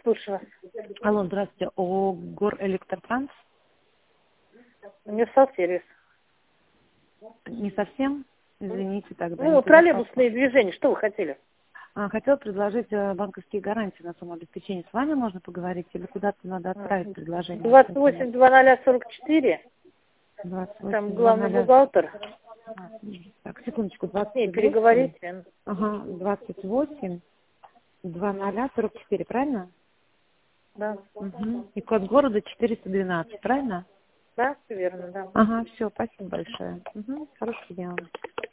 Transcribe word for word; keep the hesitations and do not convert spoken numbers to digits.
Слушаю. Алло, здравствуйте. О, Гор Электротранс? Универсал-сервис. Не совсем? Извините тогда. Ну, не туда троллейбусные движения. Что вы хотели? попала. А, хотела предложить э, банковские гарантии на сумму обеспечения. С вами можно поговорить или куда-то надо отправить предложение? двадцать восемь два ноль сорок четыре. двадцать Там восемь два главный ноль. бухгалтер. Так, секундочку. двадцать Не, восемь. переговорите. Ага, двадцать восемь два ноль сорок четыре, правильно? Да. Угу. И код города четыреста двенадцать, правильно? Да, все верно, да. Ага, все, спасибо большое. Угу. Хорошего дня вам.